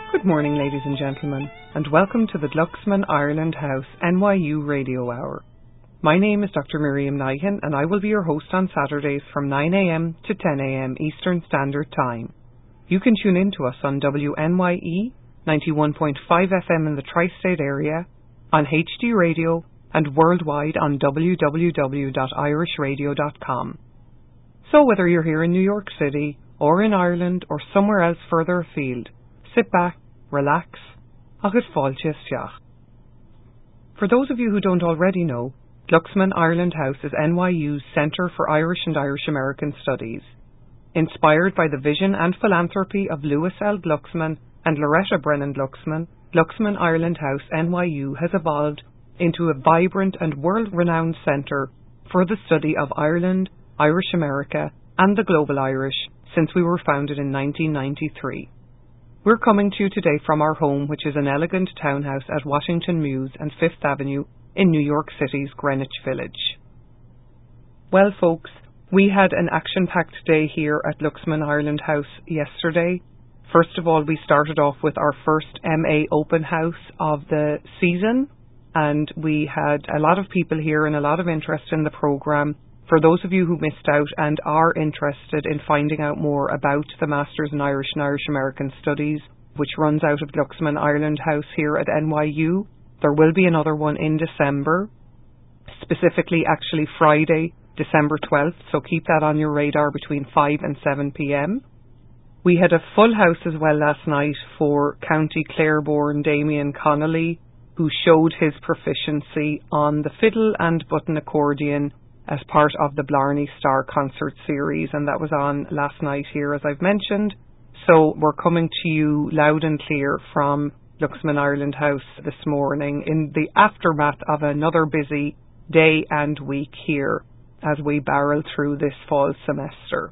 Good morning, ladies and gentlemen, and welcome to the Glucksman Ireland House NYU Radio Hour. My name is Dr. Miriam Nihan, and I will be your host on Saturdays from 9 a.m. to 10 a.m. Eastern Standard Time. You can tune in to us on WNYE 91.5 FM in the tri-state area, on HD Radio, and worldwide on www.irishradio.com. So whether you're here in New York City, or in Ireland, or somewhere else further afield, sit back, relax, agus fáilte isteach. For those of you who don't already know, Glucksman Ireland House is NYU's Centre for Irish and Irish American Studies. Inspired by the vision and philanthropy of Lewis L. Glucksman and Loretta Brennan Glucksman, Glucksman Ireland House NYU has evolved into a vibrant and world-renowned centre for the study of Ireland, Irish America, and the global Irish since we were founded in 1993. We're coming to you today from our home, which is an elegant townhouse at Washington Mews and Fifth Avenue in New York City's Greenwich Village. Well, folks, we had an action-packed day here at Glucksman Ireland House yesterday. First of all, we started off with our first MA open house of the season, and we had a lot of people here and a lot of interest in the programme. For those of you who missed out and are interested in finding out more about the Masters in Irish and Irish American Studies, which runs out of Glucksman Ireland House here at NYU, there will be another one in December, specifically actually Friday, December 12th, so keep that on your radar between 5 and 7 p.m. We had a full house as well last night for County Clare-born Damien Connolly, who showed his proficiency on the fiddle and button accordion as part of the Blarney Star concert series, and that was on last night here, as I've mentioned. So we're coming to you loud and clear from Glucksman Ireland House this morning in the aftermath of another busy day and week here as we barrel through this fall semester.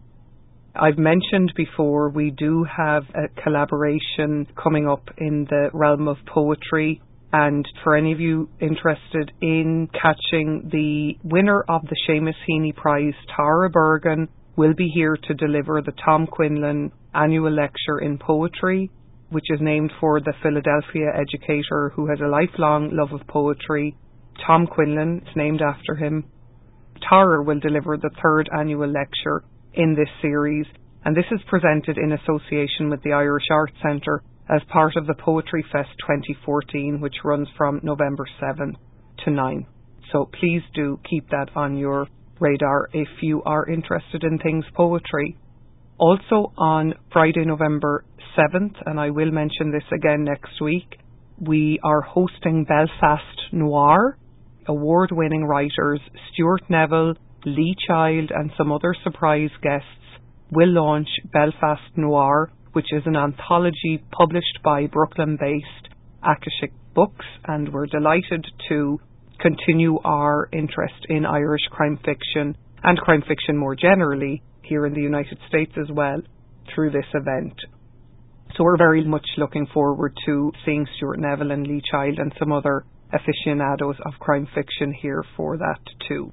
I've mentioned before we do have a collaboration coming up in the realm of poetry. And for any of you interested in catching the winner of the Seamus Heaney Prize, Tara Bergen, will be here to deliver the Tom Quinlan Annual Lecture in Poetry, which is named for the Philadelphia educator who had a lifelong love of poetry. Tom Quinlan, it's named after him. Tara will deliver the third annual lecture in this series, and this is presented in association with the Irish Arts Centre as part of the Poetry Fest 2014, which runs from November 7th to 9th. So please do keep that on your radar if you are interested in things poetry. Also on Friday, November 7th, and I will mention this again next week, we are hosting Belfast Noir. Award-winning writers Stuart Neville, Lee Child, and some other surprise guests will launch Belfast Noir, which is an anthology published by Brooklyn-based Akashic Books, and we're delighted to continue our interest in Irish crime fiction and crime fiction more generally here in the United States as well through this event. So we're very much looking forward to seeing Stuart Neville and Lee Child and some other aficionados of crime fiction here for that too.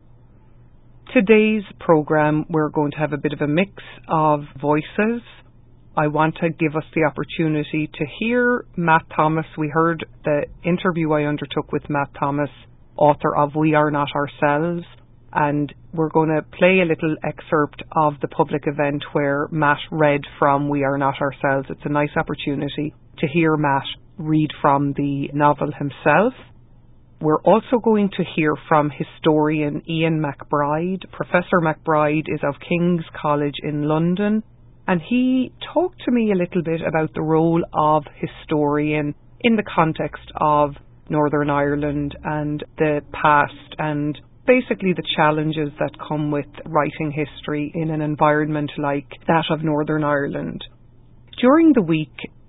Today's programme, we're going to have a bit of a mix of voices. I want to give us the opportunity to hear Matt Thomas. We heard the interview I undertook with Matt Thomas, author of We Are Not Ourselves, and we're going to play a little excerpt of the public event where Matt read from We Are Not Ourselves. It's a nice opportunity to hear Matt read from the novel himself. We're also going to hear from historian Ian McBride. Professor McBride is of King's College in London, and he talked to me a little bit about the role of historian in the context of Northern Ireland and the past, and basically the challenges that come with writing history in an environment like that of Northern Ireland. During the week,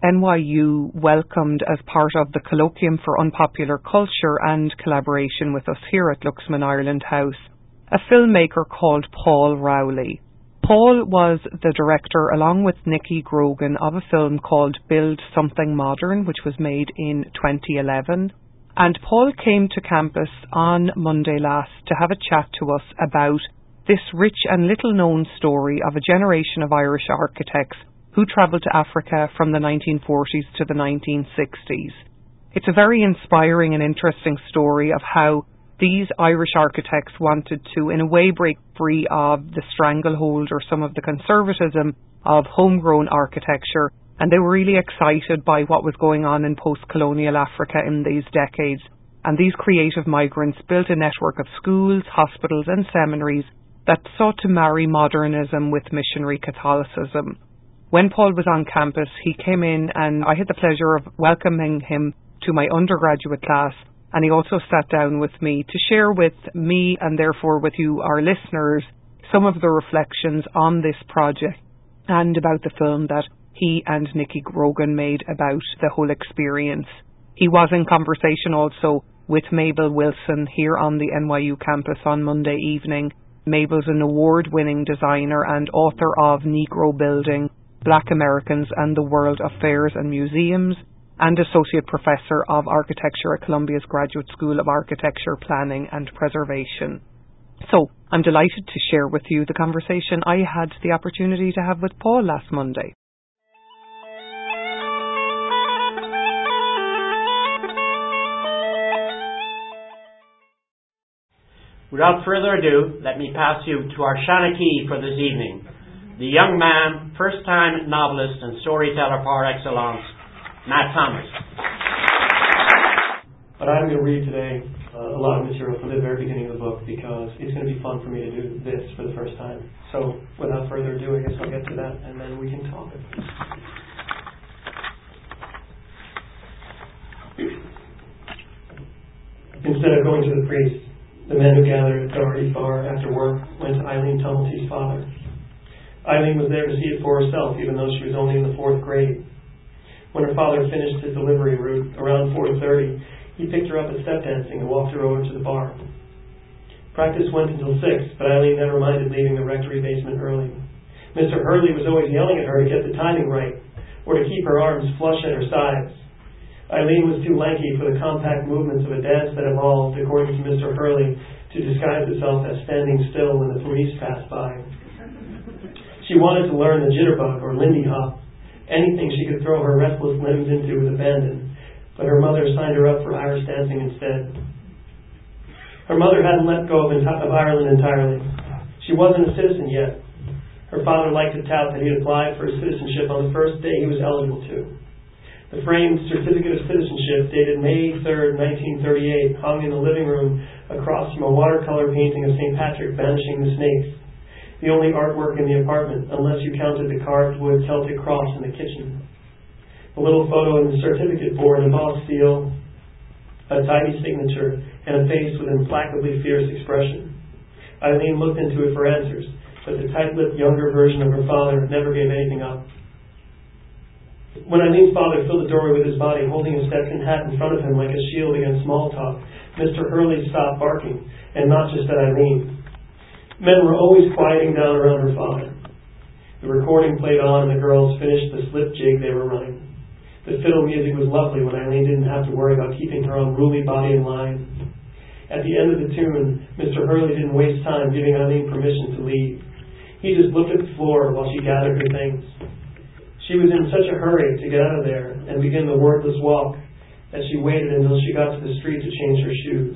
NYU welcomed, as part of the Colloquium for Unpopular Culture and collaboration with us here at Glucksman Ireland House, a filmmaker called Paul Rowley. Paul was the director, along with Nicky Grogan, of a film called Build Something Modern, which was made in 2011. And Paul came to campus on Monday last to have a chat to us about this rich and little-known story of a generation of Irish architects who travelled to Africa from the 1940s to the 1960s. It's a very inspiring and interesting story of how these Irish architects wanted to, in a way, break free of the stranglehold or some of the conservatism of homegrown architecture, and they were really excited by what was going on in post-colonial Africa in these decades. And these creative migrants built a network of schools, hospitals and seminaries that sought to marry modernism with missionary Catholicism. When Paul was on campus, he came in and I had the pleasure of welcoming him to my undergraduate class, and he also sat down with me to share with me and therefore with you, our listeners, some of the reflections on this project and about the film that he and Nicky Grogan made about the whole experience. He was in conversation also with Mabel Wilson here on the NYU campus on Monday evening. Mabel's an award-winning designer and author of Negro Building, Black Americans and the World of Fairs and Museums, and Associate Professor of Architecture at Columbia's Graduate School of Architecture, Planning and Preservation. So, I'm delighted to share with you the conversation I had the opportunity to have with Paul last Monday. Without further ado, let me pass you to our Shanachie for this evening, the young man, first-time novelist and storyteller par excellence, Matt Thomas. But I'm going to read today a lot of material from the very beginning of the book because it's going to be fun for me to do this for the first time. So without further ado, I guess I'll get to that and then we can talk. Instead of going to the priest, the men who gathered at Doherty Bar after work went to Eileen Tumulty's father. Eileen was there to see it for herself, even though she was only in the 4th grade. When her father finished his delivery route around 4:30, he picked her up at step dancing and walked her over to the bar. Practice went until 6, but Eileen never minded leaving the rectory basement early. Mr. Hurley was always yelling at her to get the timing right, or to keep her arms flush at her sides. Eileen was too lanky for the compact movements of a dance that evolved, according to Mr. Hurley, to disguise itself as standing still when the police passed by. She wanted to learn the jitterbug or Lindy Hop. Anything she could throw her restless limbs into with abandon, but her mother signed her up for Irish dancing instead. Her mother hadn't let go of Ireland entirely. She wasn't a citizen yet. Her father liked to tout that he had applied for his citizenship on the first day he was eligible to. The framed certificate of citizenship, dated May 3rd, 1938, hung in the living room across from a watercolor painting of St. Patrick banishing the snakes, the only artwork in the apartment, unless you counted the carved wood Celtic cross in the kitchen. The little photo in the certificate bore an embossed seal, a tidy signature, and a face with an implacably fierce expression. Eileen looked into it for answers, but the tight-lipped younger version of her father never gave anything up. When Eileen's father filled the doorway with his body, holding his Stetson hat in front of him like a shield against small talk, Mr. Hurley stopped barking, and not just at Eileen. Men were always quieting down around her father. The recording played on, and the girls finished the slip jig they were running. The fiddle music was lovely when Eileen didn't have to worry about keeping her unruly body in line. At the end of the tune, Mr. Hurley didn't waste time giving Eileen permission to leave. He just looked at the floor while she gathered her things. She was in such a hurry to get out of there and begin the wordless walk that she waited until she got to the street to change her shoes.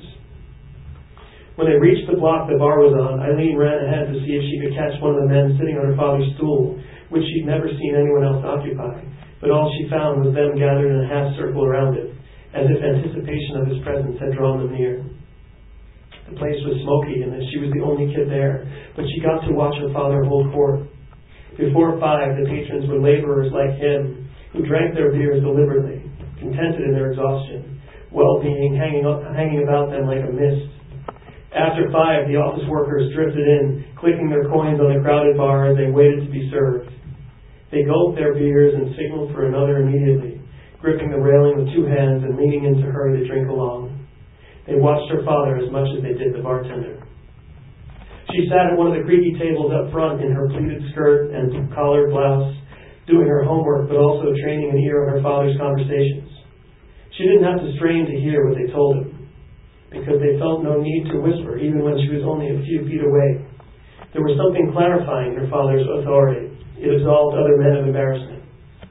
When they reached the block the bar was on, Eileen ran ahead to see if she could catch one of the men sitting on her father's stool, which she'd never seen anyone else occupy, but all she found was them gathered in a half circle around it, as if anticipation of his presence had drawn them near. The place was smoky and she was the only kid there, but she got to watch her father hold court. Before 5, the patrons were laborers like him, who drank their beers deliberately, contented in their exhaustion, well-being hanging about them like a mist. After 5, the office workers drifted in, clicking their coins on the crowded bar as they waited to be served. They gulped their beers and signaled for another immediately, gripping the railing with 2 hands and leaning in to hurry the drink along. They watched her father as much as they did the bartender. She sat at one of the creaky tables up front in her pleated skirt and collared blouse, doing her homework but also training an ear on her father's conversations. She didn't have to strain to hear what they told him, because they felt no need to whisper even when she was only a few feet away. There was something clarifying her father's authority, It absolved other men of embarrassment.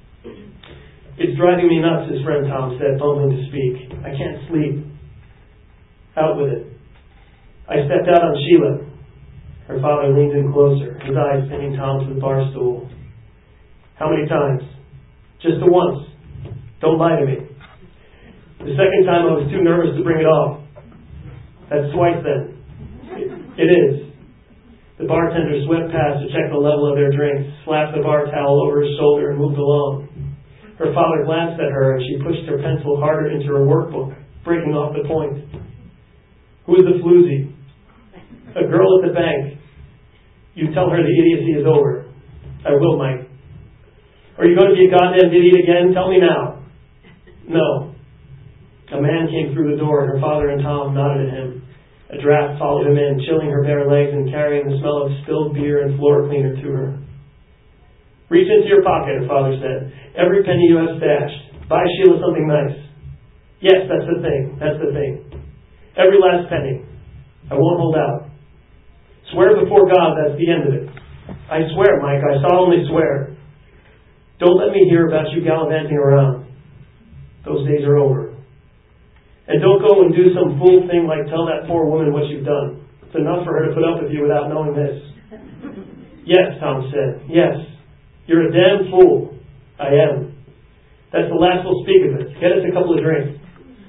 It's driving me nuts, his friend Tom said, fumbling to speak. I can't sleep. Out with it. I stepped out on Sheila. Her father leaned in closer, his eyes pinning Tom to the bar stool. How many times? Just the once. Don't lie to me. The second time I was too nervous to bring it off. That's twice then. It is. The bartender swept past to check the level of their drinks, slapped the bar towel over his shoulder and moved along. Her father glanced at her and she pushed her pencil harder into her workbook, breaking off the point. Who's the floozy? A girl at the bank. You tell her the idiocy is over. I will, Mike. Are you going to be a goddamn idiot again? Tell me now. No. A man came through the door and her father and Tom nodded at him. A draft followed him in, chilling her bare legs and carrying the smell of spilled beer and floor cleaner to her. Reach into your pocket, her father said. Every penny you have stashed. Buy Sheila something nice. Yes, that's the thing. That's the thing. Every last penny. I won't hold out. Swear before God that's the end of it. I swear, Mike, I solemnly swear. Don't let me hear about you gallivanting around. Those days are over. And don't go and do some fool thing like tell that poor woman what you've done. It's enough for her to put up with you without knowing this. Yes, Tom said. Yes. You're a damn fool. I am. That's the last we'll speak of it. Get us a couple of drinks.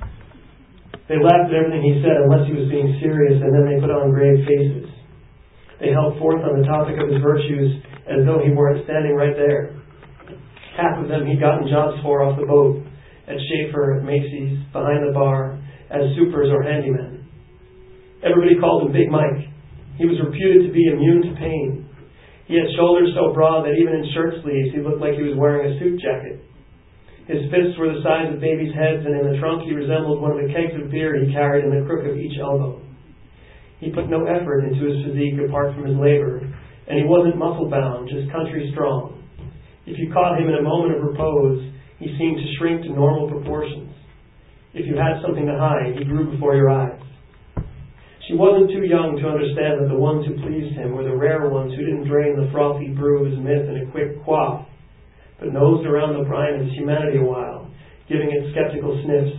They laughed at everything he said unless he was being serious, and then they put on grave faces. They held forth on the topic of his virtues as though he weren't standing right there. Half of them he'd gotten jobs for off the boat, at Schaefer, at Macy's, behind the bar, as supers or handymen. Everybody called him Big Mike. He was reputed to be immune to pain. He had shoulders so broad that even in shirt sleeves he looked like he was wearing a suit jacket. His fists were the size of babies' heads, and in the trunk he resembled one of the kegs of beer he carried in the crook of each elbow. He put no effort into his physique apart from his labor, and he wasn't muscle-bound, just country strong. If you caught him in a moment of repose, he seemed to shrink to normal proportions. If you had something to hide, he grew before your eyes. She wasn't too young to understand that the ones who pleased him were the rare ones who didn't drain the frothy brew of his myth in a quick quaff, but nosed around the brine of his humanity a while, giving it skeptical sniffs.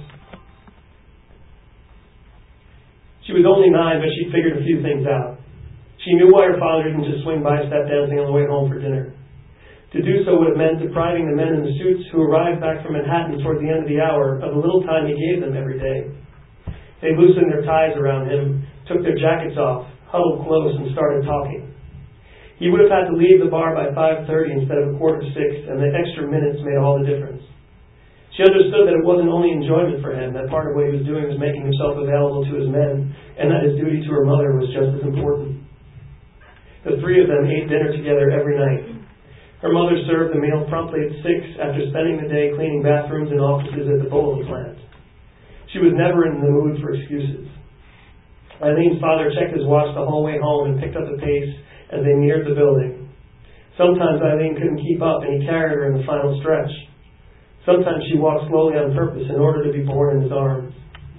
She was only 9, but she figured a few things out. She knew why her father didn't just swing by step dancing on the way home for dinner. To do so would have meant depriving the men in the suits who arrived back from Manhattan toward the end of the hour of the little time he gave them every day. They loosened their ties around him, took their jackets off, huddled close, and started talking. He would have had to leave the bar by 5:30 instead of 5:45, and the extra minutes made all the difference. She understood that it wasn't only enjoyment for him, that part of what he was doing was making himself available to his men, and that his duty to her mother was just as important. The three of them ate dinner together every night. Her mother served the meal promptly at 6 after spending the day cleaning bathrooms and offices at the Bola plant. She was never in the mood for excuses. Eileen's father checked his watch the whole way home and picked up the pace as they neared the building. Sometimes Eileen couldn't keep up and he carried her in the final stretch. Sometimes she walked slowly on purpose in order to be borne in his arms.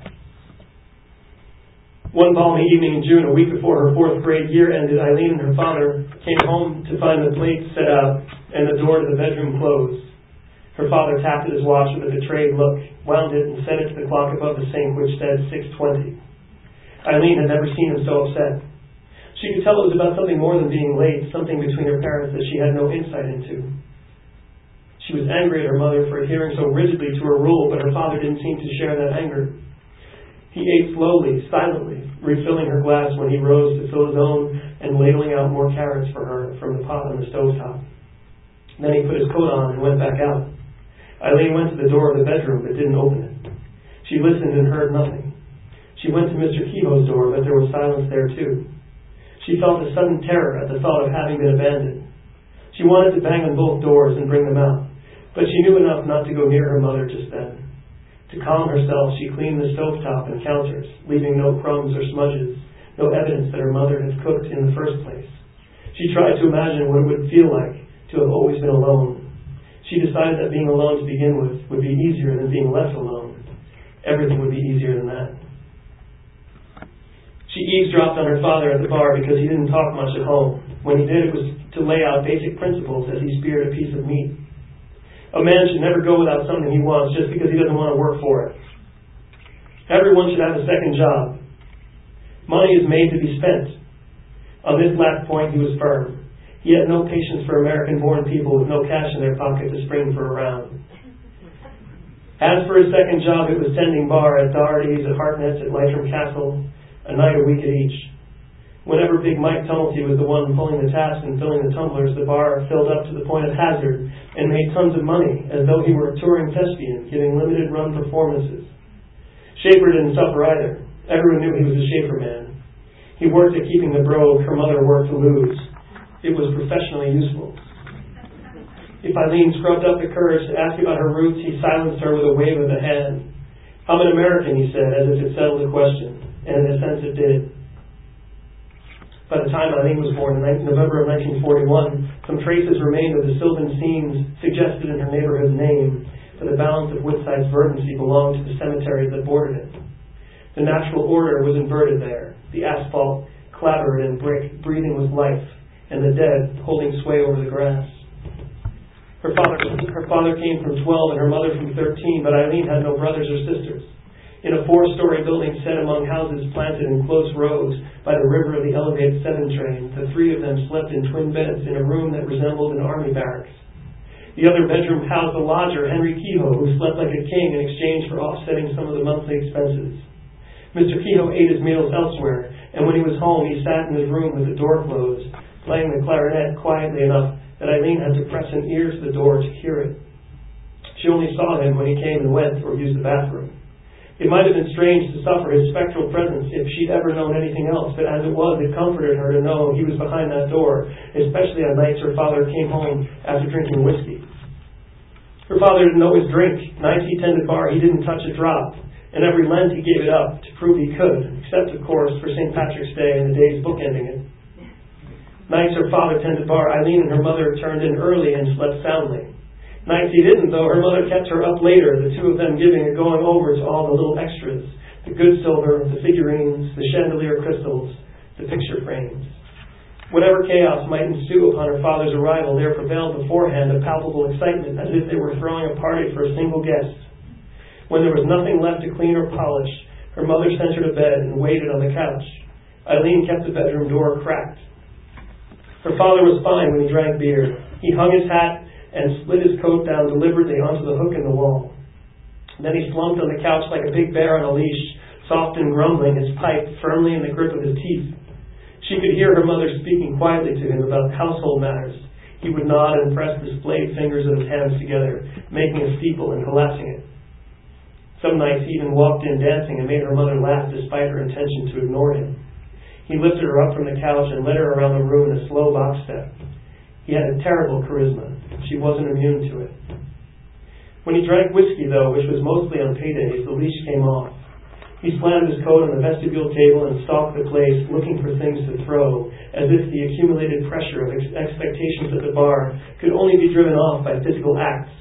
One balmy evening in June, a week before her 4th grade year ended, Eileen and her father came home to find the plates set out and the door to the bedroom closed. Her father tapped at his watch with a betrayed look, wound it, and set it to the clock above the sink, which said 6:20. Eileen had never seen him so upset. She could tell it was about something more than being late, something between her parents that she had no insight into. She was angry at her mother for adhering so rigidly to her rule, but her father didn't seem to share that anger. He ate slowly, silently, refilling her glass when he rose to fill his own and ladling out more carrots for her from the pot on the stovetop. Then he put his coat on and went back out. Eileen went to the door of the bedroom but didn't open it. She listened and heard nothing. She went to Mr. Kehoe's door, but there was silence there too. She felt a sudden terror at the thought of having been abandoned. She wanted to bang on both doors and bring them out, but she knew enough not to go near her mother just then. To calm herself, she cleaned the stovetop and counters, leaving no crumbs or smudges, no evidence that her mother had cooked in the first place. She tried to imagine what it would feel like to have always been alone. She decided that being alone to begin with would be easier than being less alone. Everything would be easier than that. She eavesdropped on her father at the bar because he didn't talk much at home. When he did, it was to lay out basic principles as he speared a piece of meat. A man should never go without something he wants just because he doesn't want to work for it. Everyone should have a second job. Money is made to be spent. On this last point he was firm. He had no patience for American-born people with no cash in their pocket to spring for a round. As for his second job, it was tending bar at Doherty's, at Hartnett's, at Leitrim Castle, a night a week at each. Whenever Big Mike Tumulty was the one pulling the taps and filling the tumblers, the bar filled up to the point of hazard and made tons of money, as though he were a touring thespian giving limited run performances. Schaefer didn't suffer either. Everyone knew he was a Schaefer man. He worked at keeping the brogue her mother worked to lose. It was professionally useful. If Eileen scrubbed up the courage to ask about her roots, he silenced her with a wave of the hand. I'm an American, he said, as if it settled the question, and in a sense it did. By the time Eileen was born in November of 1941, some traces remained of the sylvan scenes suggested in her neighborhood's name, for the balance of Woodside's verdancy belonged to the cemeteries that bordered it. The natural order was inverted there, the asphalt clabbered and brick breathing with life, and the dead holding sway over the grass. Her father came from 12 and her mother from 13, but Eileen had no brothers or sisters. In a 4-story building set among houses planted in close rows by the river of the elevated 7 train, the 3 of them slept in twin beds in a room that resembled an army barracks. The other bedroom housed a lodger, Henry Kehoe, who slept like a king in exchange for offsetting some of the monthly expenses. Mr. Kehoe ate his meals elsewhere, and when he was home he sat in his room with the door closed, playing the clarinet quietly enough that Eileen had to press an ear to the door to hear it. She only saw him when he came and went or used the bathroom. It might have been strange to suffer his spectral presence if she'd ever known anything else, but as it was, it comforted her to know he was behind that door, especially on nights her father came home after drinking whiskey. Her father didn't know his drink. Nights he tended bar, he didn't touch a drop, and every Lent he gave it up to prove he could, except, of course, for St. Patrick's Day and the days bookending it. Nights her father tended bar, Eileen and her mother turned in early and slept soundly. Nights he didn't, though, her mother kept her up later, the two of them giving a going over to all the little extras, the good silver, the figurines, the chandelier crystals, the picture frames. Whatever chaos might ensue upon her father's arrival, there prevailed beforehand a palpable excitement, as if they were throwing a party for a single guest. When there was nothing left to clean or polish, her mother sent her to bed and waited on the couch. Eileen kept the bedroom door cracked. Her father was fine when he drank beer. He hung his hat and slid his coat down deliberately onto the hook in the wall. Then he slumped on the couch like a big bear on a leash, soft and grumbling, his pipe firmly in the grip of his teeth. She could hear her mother speaking quietly to him about household matters. He would nod and press the splayed fingers of his hands together, making a steeple and collapsing it. Some nights he even walked in dancing and made her mother laugh despite her intention to ignore him. He lifted her up from the couch and led her around the room in a slow box step. He had a terrible charisma. She wasn't immune to it. When he drank whiskey, though, which was mostly on paydays, the leash came off. He slammed his coat on the vestibule table and stalked the place, looking for things to throw, as if the accumulated pressure of expectations at the bar could only be driven off by physical acts.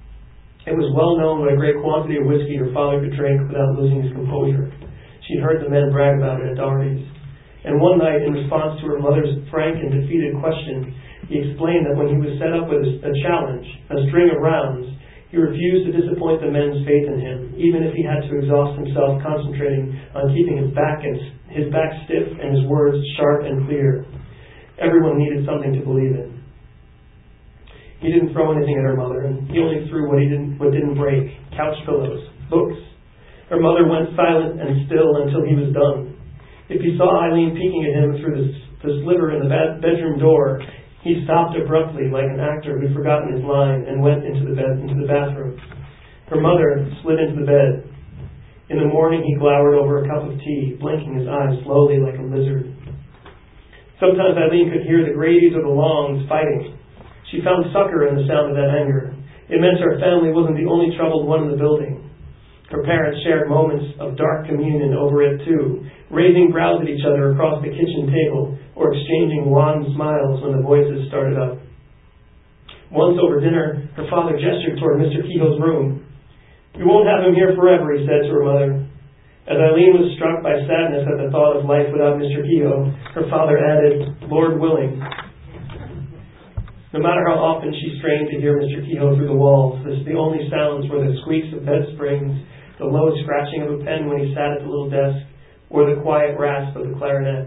It was well known what a great quantity of whiskey her father could drink without losing his composure. She'd heard the men brag about it at Doherty's. And one night, in response to her mother's frank and defeated question, he explained that when he was set up with a challenge, a string of rounds, he refused to disappoint the men's faith in him, even if he had to exhaust himself concentrating on keeping his back stiff and his words sharp and clear. Everyone needed something to believe in. He didn't throw anything at her mother, and he only threw what didn't break: couch pillows, books. Her mother went silent and still until he was done. If he saw Eileen peeking at him through the sliver in the bedroom door, he stopped abruptly like an actor who'd forgotten his line and went into the bathroom. Her mother slid into the bed. In the morning he glowered over a cup of tea, blinking his eyes slowly like a lizard. Sometimes Eileen could hear the Gradys or the Longs fighting. She found succor in the sound of that anger. It meant her family wasn't the only troubled one in the building. Her parents shared moments of dark communion over it too, raising brows at each other across the kitchen table or exchanging wan smiles when the voices started up. Once over dinner, her father gestured toward Mr. Kehoe's room. "We won't have him here forever," he said to her mother. As Eileen was struck by sadness at the thought of life without Mr. Kehoe, her father added, "Lord willing." No matter how often she strained to hear Mr. Kehoe through the walls, the only sounds were the squeaks of bed springs, the low scratching of a pen when he sat at the little desk, or the quiet rasp of the clarinet.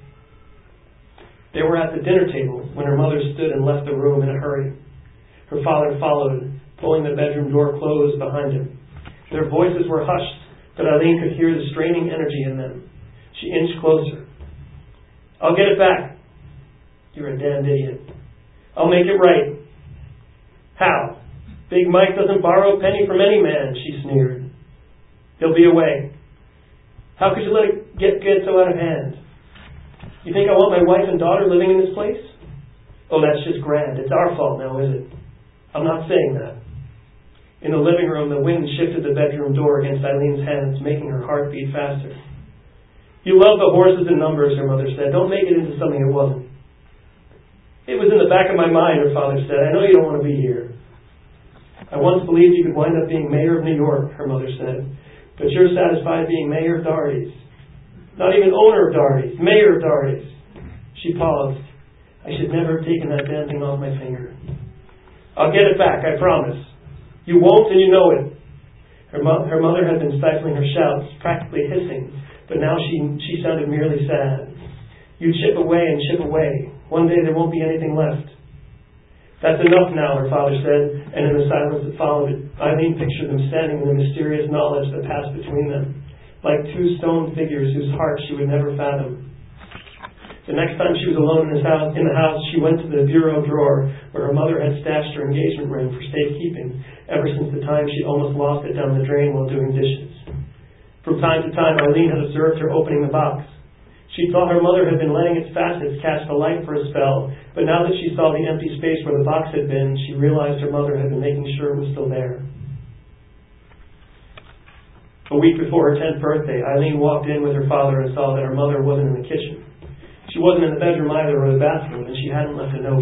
They were at the dinner table when her mother stood and left the room in a hurry. Her father followed, pulling the bedroom door closed behind him. Their voices were hushed, but Eileen could hear the straining energy in them. She inched closer. "I'll get it back." "You're a damned idiot." "I'll make it right." "How?" "Big Mike doesn't borrow a penny from any man," she sneered. "He'll be away." "How could you let it get so out of hand?" "You think I want my wife and daughter living in this place?" "Oh, that's just grand. It's our fault now, is it?" "I'm not saying that." In the living room, the wind shifted the bedroom door against Eileen's hands, making her heart beat faster. "You love the horses and numbers," her mother said. "Don't make it into something it wasn't." "It was in the back of my mind," her father said. "I know you don't want to be here." "I once believed you could wind up being mayor of New York," her mother said. "But you're satisfied being mayor of Doherty's. Not even owner of Doherty's, mayor of Doherty's." She paused. "I should never have taken that damn thing off my finger." "I'll get it back, I promise." "You won't, and you know it." Her mother had been stifling her shouts, practically hissing, but now she sounded merely sad. "You chip away and chip away. One day there won't be anything left." "That's enough now," her father said, and in the silence that followed, Eileen pictured them standing in the mysterious knowledge that passed between them, like two stone figures whose hearts she would never fathom. The next time she was alone in the house, she went to the bureau drawer where her mother had stashed her engagement ring for safekeeping, ever since the time she'd almost lost it down the drain while doing dishes. From time to time, Eileen had observed her opening the box. She thought her mother had been letting its facets catch the light for a spell, but now that she saw the empty space where the box had been, she realized her mother had been making sure it was still there. A week before her 10th birthday, Eileen walked in with her father and saw that her mother wasn't in the kitchen. She wasn't in the bedroom either or the bathroom, and she hadn't left a note.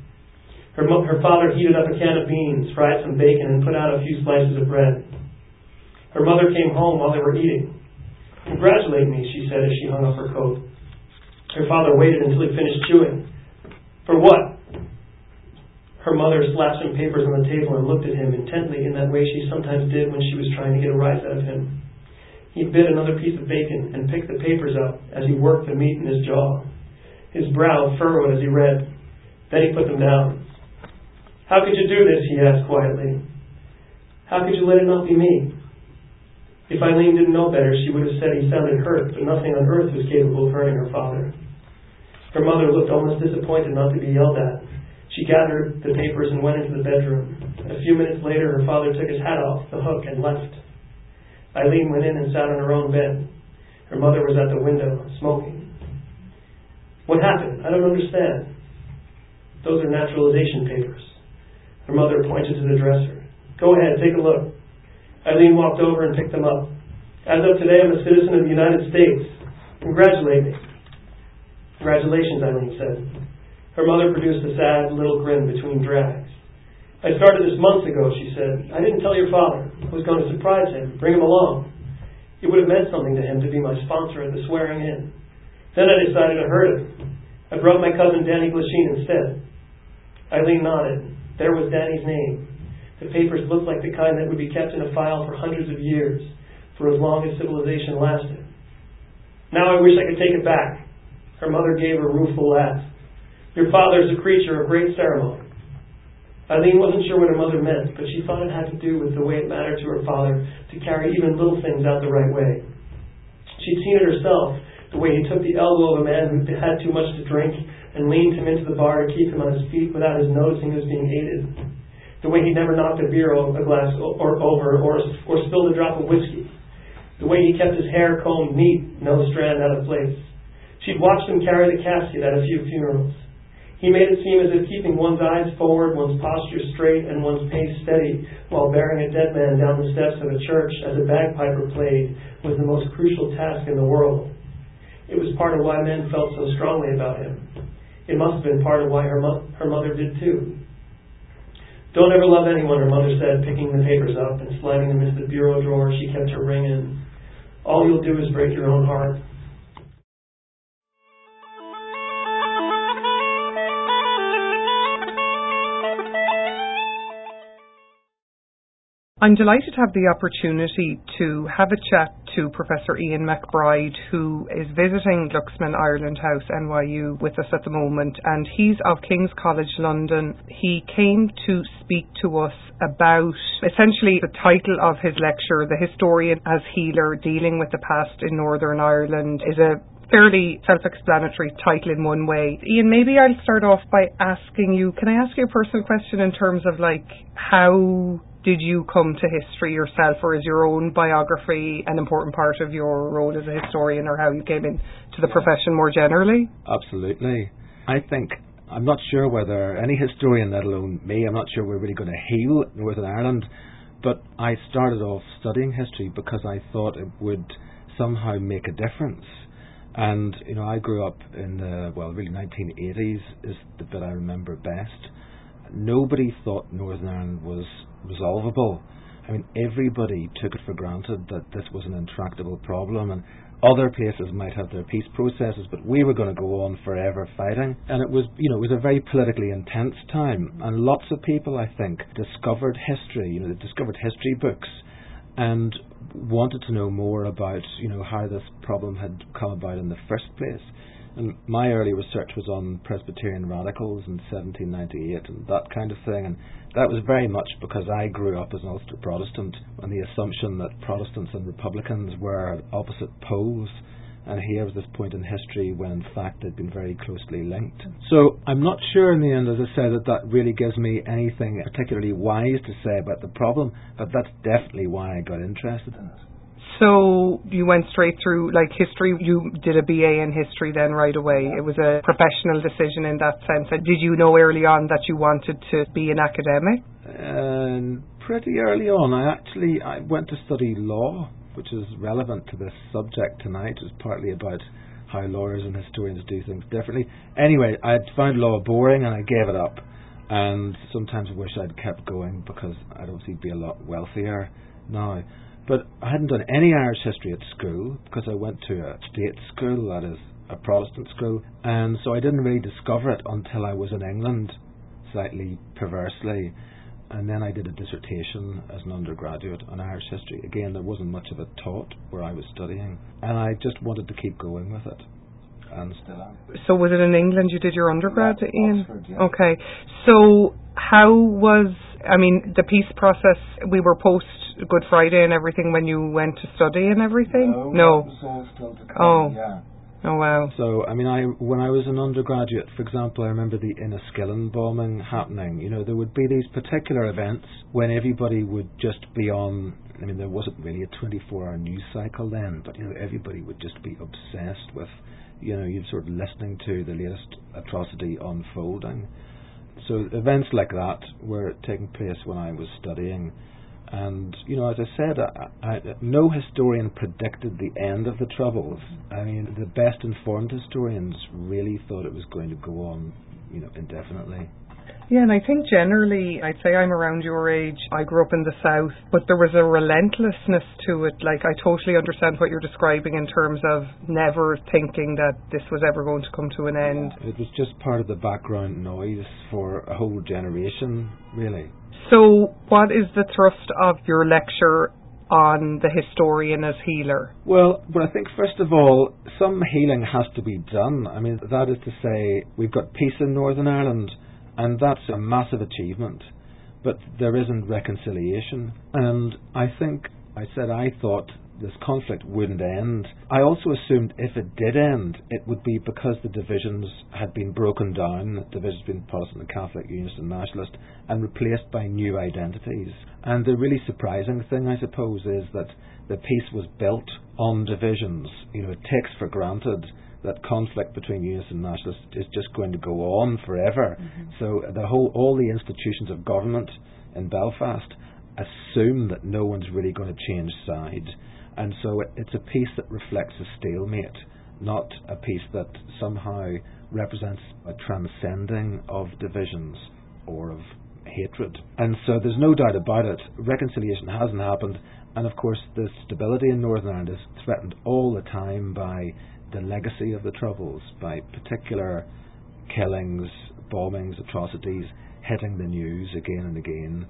Her father heated up a can of beans, fried some bacon, and put out a few slices of bread. Her mother came home while they were eating. "Congratulate me," she said as she hung up her coat. Her father waited until he finished chewing. "For what?" Her mother slapped some papers on the table and looked at him intently in that way she sometimes did when she was trying to get a rise out of him. He bit another piece of bacon and picked the papers up as he worked the meat in his jaw. His brow furrowed as he read. Then he put them down. "How could you do this?" he asked quietly. "How could you let it not be me?" If Eileen didn't know better, she would have said he sounded hurt, but nothing on earth was capable of hurting her father. Her mother looked almost disappointed not to be yelled at. She gathered the papers and went into the bedroom. A few minutes later, her father took his hat off the hook and left. Eileen went in and sat on her own bed. Her mother was at the window, smoking. "What happened? I don't understand." "Those are naturalization papers." Her mother pointed to the dresser. "Go ahead, take a look." Eileen walked over and picked them up. "As of today, I'm a citizen of the United States. Congratulate me." "Congratulations," Eileen said. Her mother produced a sad little grin between drags. "I started this months ago," she said. "I didn't tell your father. I was going to surprise him, bring him along. It would have meant something to him to be my sponsor at the swearing in. Then I decided to hurt him. I brought my cousin Danny Glasheen instead." Eileen nodded. There was Danny's name. The papers looked like the kind that would be kept in a file for hundreds of years, for as long as civilization lasted. "Now I wish I could take it back." Her mother gave a rueful laugh. "Your father is a creature of great ceremony." Eileen wasn't sure what her mother meant, but she thought it had to do with the way it mattered to her father to carry even little things out the right way. She'd seen it herself, the way he took the elbow of a man who had too much to drink and leaned him into the bar to keep him on his feet without his noticing he was being aided. The way he never knocked a beer a glass over or spilled a drop of whiskey. The way he kept his hair combed neat, no strand out of place. She'd watched him carry the casket at a few funerals. He made it seem as if keeping one's eyes forward, one's posture straight, and one's pace steady while bearing a dead man down the steps of a church as a bagpiper played was the most crucial task in the world. It was part of why men felt so strongly about him. It must have been part of why her mother did too. "Don't ever love anyone," her mother said, picking the papers up and sliding them into the bureau drawer she kept her ring in. "All you'll do is break your own heart." I'm delighted to have the opportunity to have a chat to Professor Ian McBride, who is visiting Glucksman Ireland House, NYU, with us at the moment, and he's of King's College London. He came to speak to us about, essentially, the title of his lecture, The Historian as Healer, Dealing with the Past in Northern Ireland, is a fairly self-explanatory title in one way. Ian, maybe I'll start off by asking you, can I ask you a personal question in terms of, how did you come to history yourself, or is your own biography an important part of your role as a historian, or how you came into the profession more generally? Absolutely. I'm not sure whether any historian, let alone me, I'm not sure we're really going to heal Northern Ireland, but I started off studying history because I thought it would somehow make a difference. And, I grew up in the, 1980s is the bit I remember best. Nobody thought Northern Ireland was resolvable. Everybody took it for granted that this was an intractable problem, and other places might have their peace processes, but we were going to go on forever fighting. And it was a very politically intense time, and lots of people, I think, discovered history, they discovered history books and wanted to know more about, how this problem had come about in the first place. And my early research was on Presbyterian radicals in 1798 and that kind of thing, and that was very much because I grew up as an Ulster Protestant on the assumption that Protestants and Republicans were at opposite poles, and here was this point in history when in fact they'd been very closely linked. So I'm not sure in the end, as I say, that really gives me anything particularly wise to say about the problem, but that's definitely why I got interested in it. So you went straight through history. You did a BA in history then right away. It was a professional decision in that sense. Did you know early on that you wanted to be an academic? Pretty early on. I went to study law, which is relevant to this subject tonight. It's partly about how lawyers and historians do things differently. Anyway, I found law boring and I gave it up. And sometimes I wish I'd kept going because I'd obviously be a lot wealthier now. But I hadn't done any Irish history at school because I went to a state school, that is, a Protestant school, and so I didn't really discover it until I was in England, slightly perversely, and then I did a dissertation as an undergraduate on Irish history. Again, there wasn't much of it taught where I was studying, and I just wanted to keep going with it. And still am. So was it in England you did your undergrad, Ian? Oxford, yeah. Okay. So how was, the peace process, we were post Good Friday and everything when you went to study and everything? No. That was all still to come, yeah. Oh, wow. So, when I was an undergraduate, for example, I remember the Enniskillen bombing happening. There would be these particular events when everybody would just be on, there wasn't really a 24-hour news cycle then, but, everybody would just be obsessed with, you're sort of listening to the latest atrocity unfolding. So events like that were taking place when I was studying. And, as I said, no historian predicted the end of the Troubles. The best informed historians really thought it was going to go on, indefinitely. Yeah, and I think generally, I'd say I'm around your age. I grew up in the South, but there was a relentlessness to it. I totally understand what you're describing in terms of never thinking that this was ever going to come to an end. It was just part of the background noise for a whole generation, really. So what is the thrust of your lecture on the historian as healer? Well, I think first of all, some healing has to be done. That is to say, we've got peace in Northern Ireland, and that's a massive achievement. But there isn't reconciliation. And I thought this conflict wouldn't end. I also assumed if it did end, it would be because the divisions had been broken down, divisions between Protestant and Catholic, Unionist and Nationalist, and replaced by new identities. And the really surprising thing, I suppose, is that the peace was built on divisions. It takes for granted that conflict between Unionists and Nationalists is just going to go on forever. Mm-hmm. So all the institutions of government in Belfast assume that no one's really going to change side. And so it's a peace that reflects a stalemate, not a peace that somehow represents a transcending of divisions or of hatred. And so there's no doubt about it, reconciliation hasn't happened, and of course the stability in Northern Ireland is threatened all the time by the legacy of the Troubles, by particular killings, bombings, atrocities hitting the news again and again.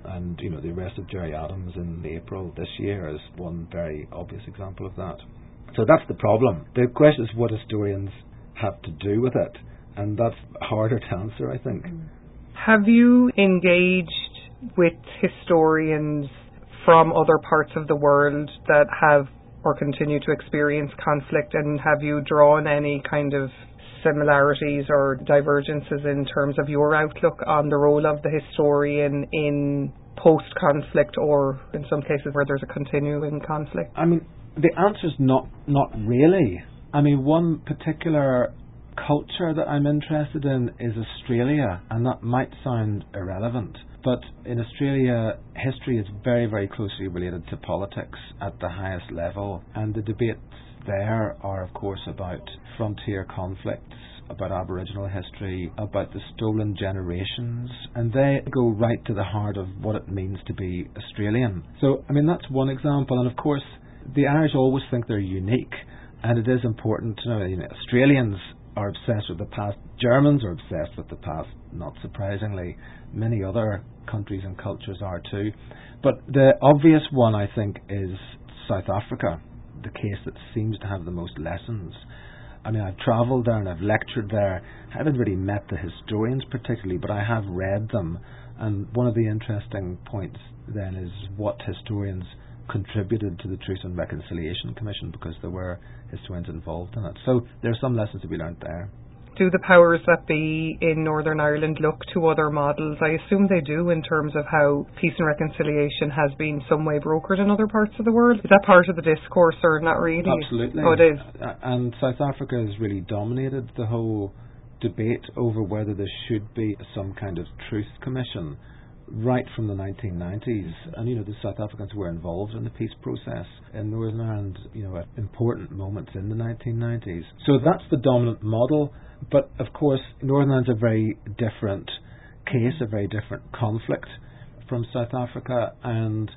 And, the arrest of Gerry Adams in April this year is one very obvious example of that. So that's the problem. The question is what historians have to do with it, and that's harder to answer, I think. Have you engaged with historians from other parts of the world that have or continue to experience conflict, and have you drawn any kind of similarities or divergences in terms of your outlook on the role of the historian in post-conflict, or in some cases where there's a continuing conflict? I mean, the answer's not really. I mean, one particular culture that I'm interested in is Australia, and that might sound irrelevant, but in Australia, history is very, very closely related to politics at the highest level, and the debates there are, of course, about frontier conflicts, about Aboriginal history, about the stolen generations, and they go right to the heart of what it means to be Australian. So, I mean, that's one example, and of course, the Irish always think they're unique, and it is important to know, Australians are obsessed with the past. Germans are obsessed with the past, not surprisingly. Many other countries and cultures are too. But the obvious one, I think, is South Africa, the case that seems to have the most lessons. I mean, I've travelled there and I've lectured there. I haven't really met the historians particularly, but I have read them. And one of the interesting points then is what historians contributed to the Truth and Reconciliation Commission, because there were historians involved in it. So there are some lessons to be learnt there. Do the powers that be in Northern Ireland look to other models? I assume they do, in terms of how peace and reconciliation has been some way brokered in other parts of the world. Is that part of the discourse, or not really? Absolutely. Oh, it is. And South Africa has really dominated the whole debate over whether there should be some kind of truth commission right from the 1990s. And, the South Africans were involved in the peace process in Northern Ireland, at important moments in the 1990s. So that's the dominant model. But, of course, Northern Ireland's a very different case, a very different conflict from South Africa. And,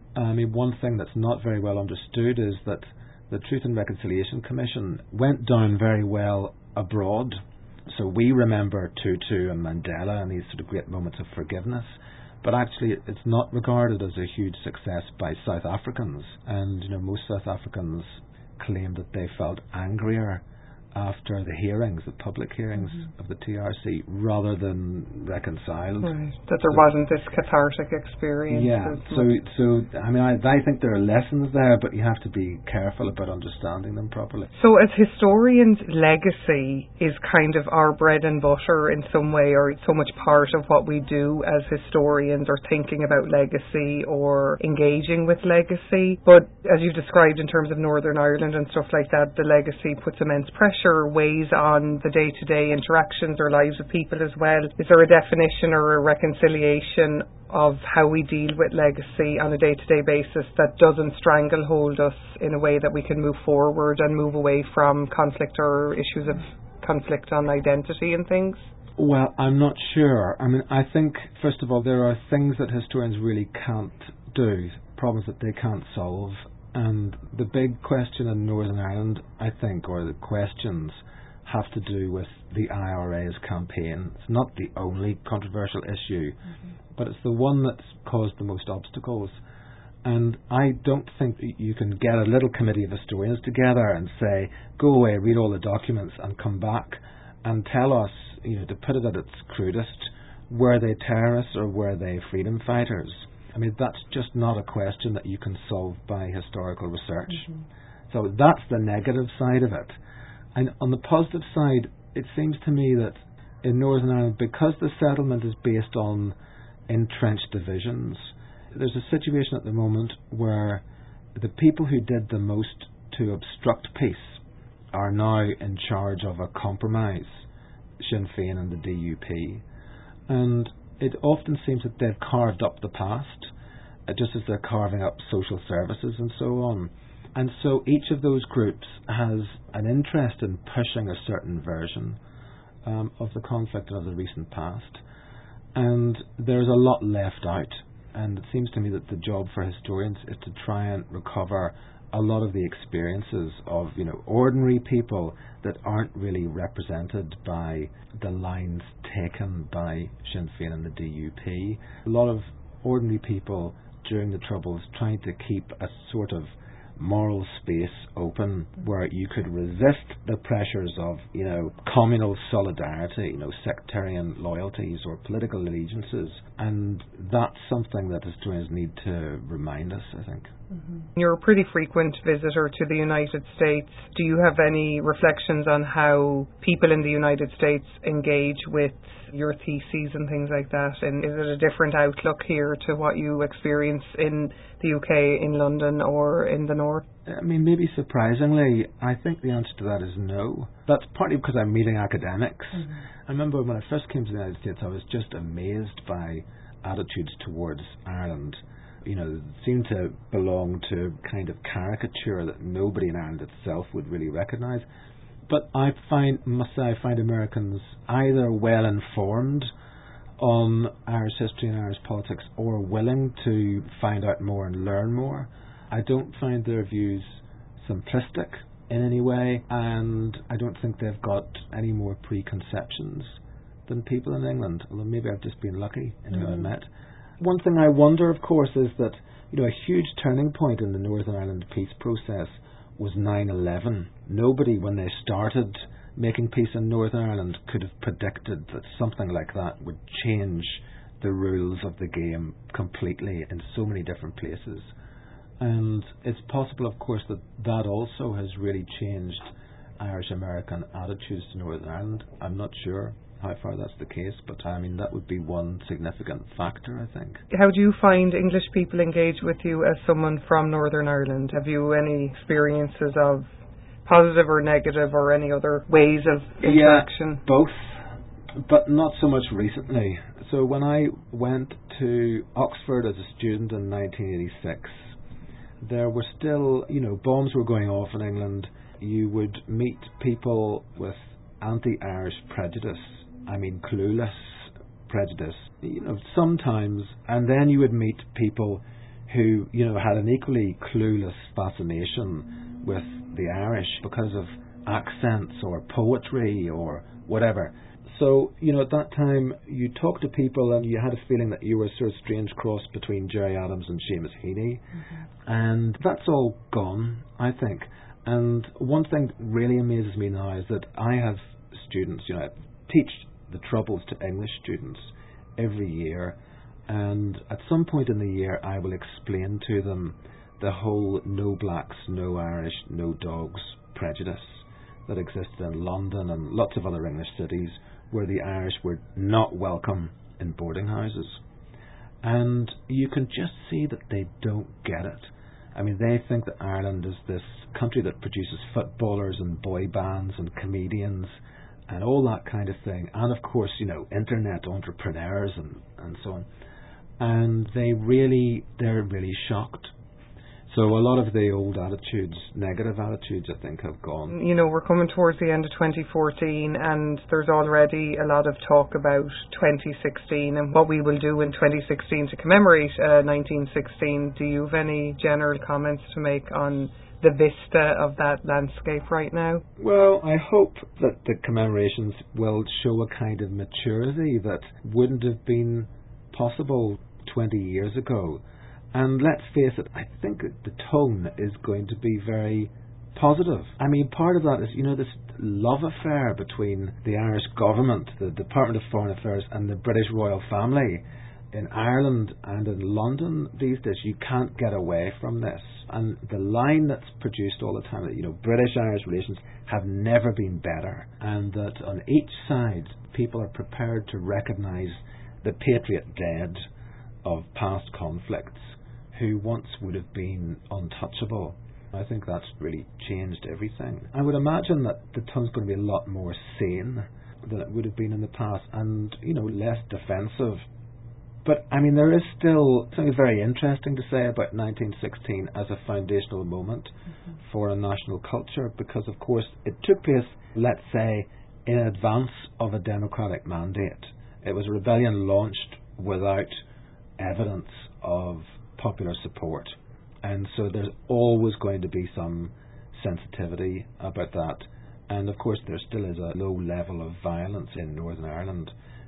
one thing that's not very well understood is that the Truth and Reconciliation Commission went down very well abroad. So we remember Tutu and Mandela and these sort of great moments of forgiveness. But actually, it's not regarded as a huge success by South Africans. And, most South Africans claim that they felt angrier after the hearings, the public hearings of the TRC, rather than reconciled. Right. That there wasn't this cathartic experience. Yeah. So I think there are lessons there, but you have to be careful about understanding them properly. So as historians, legacy is kind of our bread and butter in some way, or so much part of what we do as historians, or thinking about legacy or engaging with legacy. But as you've described in terms of Northern Ireland and stuff like that, the legacy puts immense pressure, weighs on the day-to-day interactions or lives of people as well. Is there a definition or a reconciliation of how we deal with legacy on a day-to-day basis that doesn't stranglehold us in a way that we can move forward and move away from conflict or issues of conflict on identity and things? Well, I'm not sure. I think, first of all, there are things that historians really can't do, problems that they can't solve. And the big question in Northern Ireland, I think, or the questions, have to do with the IRA's campaign. It's not the only controversial issue, but it's the one that's caused the most obstacles. And I don't think that you can get a little committee of historians together and say, go away, read all the documents and come back and tell us, to put it at its crudest, were they terrorists or were they freedom fighters? That's just not a question that you can solve by historical research. So that's the negative side of it. And on the positive side, it seems to me that in Northern Ireland, because the settlement is based on entrenched divisions, there's a situation at the moment where the people who did the most to obstruct peace are now in charge of a compromise, Sinn Féin and the DUP. And it often seems that they've carved up the past, just as they're carving up social services and so on. And so each of those groups has an interest in pushing a certain version of the conflict and of the recent past. And there's a lot left out. And it seems to me that the job for historians is to try and recover a lot of the experiences of, ordinary people that aren't really represented by the lines taken by Sinn Féin and the DUP. A lot of ordinary people during the Troubles trying to keep a sort of moral space open where you could resist the pressures of, communal solidarity, sectarian loyalties or political allegiances. And that's something that historians need to remind us, I think. Mm-hmm. You're a pretty frequent visitor to the United States. Do you have any reflections on how people in the United States engage with your theses and things like that? And is it a different outlook here to what you experience in the UK, in London or in the North? I mean, maybe surprisingly, I think the answer to that is no. That's partly because I'm meeting academics. Mm-hmm. I remember when I first came to the United States, I was just amazed by attitudes towards Ireland. It seemed to belong to kind of caricature that nobody in Ireland itself would really recognise. But I find Americans either well informed on Irish history and Irish politics or willing to find out more and learn more. I don't find their views simplistic in any way, and I don't think they've got any more preconceptions than people in England, although maybe I've just been lucky in who I met. One thing I wonder, of course, is that a huge turning point in the Northern Ireland peace process was 9/11. Nobody, when they started making peace in Northern Ireland, could have predicted that something like that would change the rules of the game completely in so many different places. And it's possible, of course, that also has really changed Irish-American attitudes to Northern Ireland. I'm not sure how far that's the case, but that would be one significant factor, I think. How do you find English people engage with you as someone from Northern Ireland? Have you any experiences of positive or negative or any other ways of interaction? Yeah, both, but not so much recently. So when I went to Oxford as a student in 1986, there were still, bombs were going off in England. You would meet people with anti-Irish prejudice, clueless prejudice, sometimes, and then you would meet people who, had an equally clueless fascination with the Irish because of accents or poetry or whatever. So, at that time, you talked to people and you had a feeling that you were a sort of strange cross between Gerry Adams and Seamus Heaney. Mm-hmm. And that's all gone, I think. And one thing that really amazes me now is that I have students, I teach the Troubles to English students every year, and at some point in the year I will explain to them the whole no blacks, no Irish, no dogs prejudice that existed in London and lots of other English cities where the Irish were not welcome in boarding houses. And you can just see that they don't get it. They think that Ireland is this country that produces footballers and boy bands and comedians and all that kind of thing. And of course, internet entrepreneurs and so on. And they're really shocked. So a lot of the old attitudes, negative attitudes, I think, have gone. We're coming towards the end of 2014 and there's already a lot of talk about 2016 and what we will do in 2016 to commemorate 1916. Do you have any general comments to make on the vista of that landscape right now? Well, I hope that the commemorations will show a kind of maturity that wouldn't have been possible 20 years ago. And let's face it, I think that the tone is going to be very positive. Part of that is, this love affair between the Irish government, the Department of Foreign Affairs and the British royal family in Ireland and in London these days. You can't get away from this. And the line that's produced all the time that, British-Irish relations have never been better, and that on each side people are prepared to recognise the patriot dead of past conflicts who once would have been untouchable. I think that's really changed everything. I would imagine that the tone's going to be a lot more sane than it would have been in the past and, less defensive. But, there is still something very interesting to say about 1916 as a foundational moment for a national culture because, of course, it took place, let's say, in advance of a democratic mandate. It was a rebellion launched without evidence of popular support, and so there's always going to be some sensitivity about that. And of course there still is a low level of violence in Northern Ireland,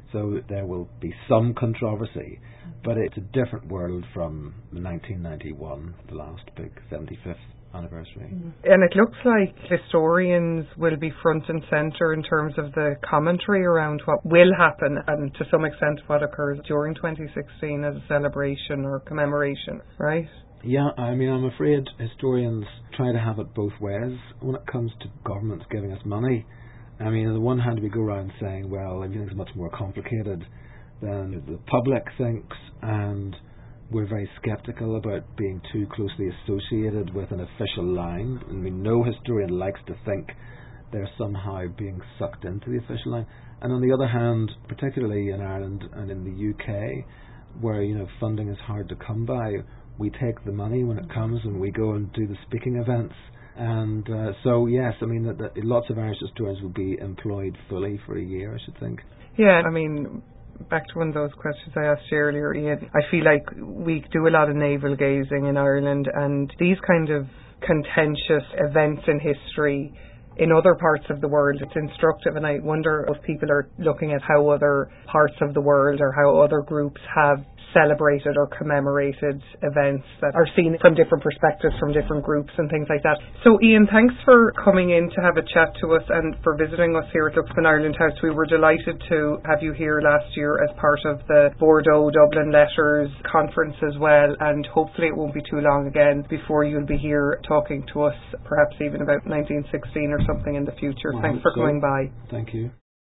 So there will be some controversy, but it's a different world from 1991, the last big 75th anniversary. And it looks like historians will be front and centre in terms of the commentary around what will happen and to some extent what occurs during 2016 as a celebration or commemoration, right? Yeah, I mean, I'm afraid historians try to have it both ways when it comes to governments giving us money. I mean, on the one hand, we go around saying, well, everything's much more complicated than the public thinks, and we're very sceptical about being too closely associated with an official line. I mean, no historian likes to think they're somehow being sucked into the official line. And on the other hand, particularly in Ireland and in the UK, where, you know, funding is hard to come by, we take the money when it comes and we go and do the speaking events. And so, yes, I mean, lots of Irish historians will be employed fully for a year, I should think. Yeah, I mean, back to one of those questions I asked you earlier, Ian, I feel like we do a lot of navel gazing in Ireland, and these kind of contentious events in history in other parts of the world, it's instructive, and I wonder if people are looking at how other parts of the world or how other groups have celebrated or commemorated events that are seen from different perspectives from different groups and things like that. So Ian, thanks for coming in to have a chat to us and for visiting us here at Luxman Ireland House. We were delighted to have you here last year as part of the Bordeaux Dublin Letters conference as well, and hopefully it won't be too long again before you'll be here talking to us, perhaps even about 1916 or something in the future. Well, thanks for coming by. Thank you.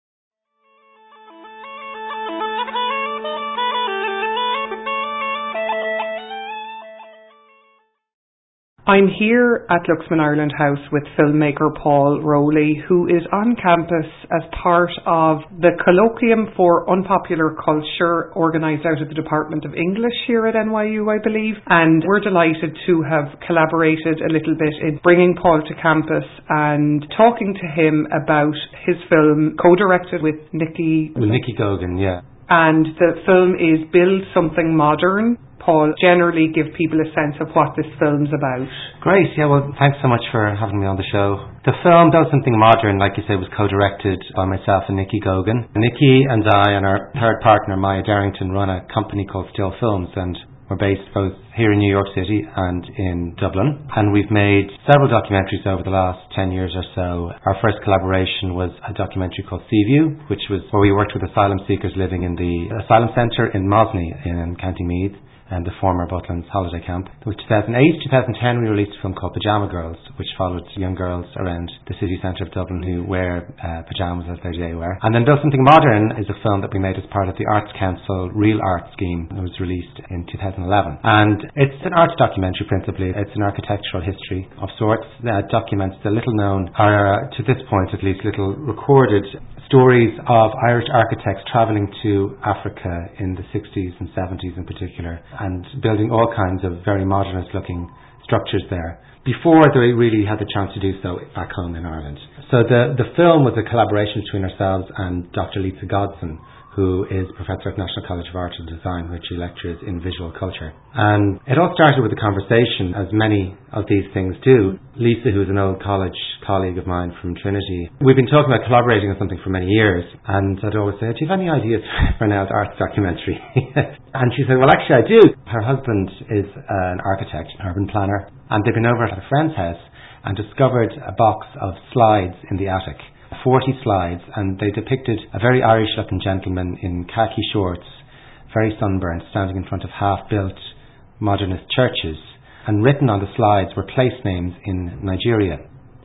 I'm here at Luxman Ireland House with filmmaker Paul Rowley, who is on campus as part of the Colloquium for Unpopular Culture, organised out of the Department of English here at NYU, I believe. And we're delighted to have collaborated a little bit in bringing Paul to campus and talking to him about his film, co-directed with Nicky Gogan, yeah. And the film is Build Something Modern. Paul, generally give people a sense of what this film's about. Great, yeah, well, thanks so much for having me on the show. The film Build Something Modern, like you say, was co-directed by myself and Nicky Gogan. Nicky and I and our third partner, Maya Darrington, run a company called Still Films, and we're based both here in New York City and in Dublin. And we've made several documentaries over the last 10 years or so. Our first collaboration was a documentary called Seaview, which was where we worked with asylum seekers living in the asylum centre in Mosney in County Meath, and the former Butlins holiday camp. In 2008, 2010 we released a film called Pyjama Girls, which followed young girls around the city centre of Dublin who wear pyjamas as their day wear. And then Build Something Modern is a film that we made as part of the Arts Council Real Art Scheme. It was released in 2011. And it's an arts documentary principally. It's an architectural history of sorts that documents the little known, or to this point at least, little recorded stories of Irish architects travelling to Africa in the 60s and 70s in particular, and building all kinds of very modernist looking structures there before they really had the chance to do so back home in Ireland. So the film was a collaboration between ourselves and Dr. Lisa Godson, who is Professor at National College of Art and Design, where she lectures in visual culture. And it all started with a conversation, as many of these things do. Lisa, who is an old college colleague of mine from Trinity, we've been talking about collaborating on something for many years, and I'd always say, do you have any ideas for an arts documentary? And she said, well, actually I do. Her husband is an architect, an urban planner, and they've been over at a friend's house and discovered a box of slides in the attic. 40 slides, and they depicted a very Irish-looking gentleman in khaki shorts, very sunburnt, standing in front of half-built modernist churches, and written on the slides were place names in Nigeria.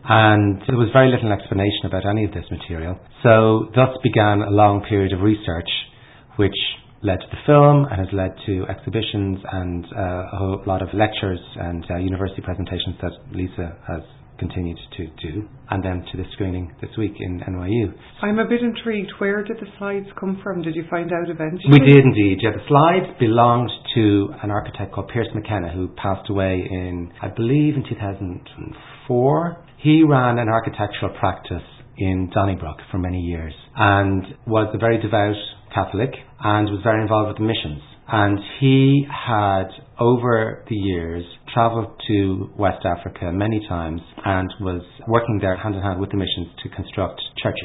And there was very little explanation about any of this material. So thus began a long period of research, which led to the film and has led to exhibitions and a whole lot of lectures and university presentations that Lisa has continued to do, and then to the screening this week in NYU. I'm a bit intrigued. Where did the slides come from? Did you find out eventually? We did indeed. Yeah, the slides belonged to an architect called Pierce McKenna, who passed away in, I believe, in 2004. He ran an architectural practice in Donnybrook for many years and was a very devout Catholic and was very involved with the missions. And he had, over the years, travelled to West Africa many times and was working there hand in hand with the missions to construct churches.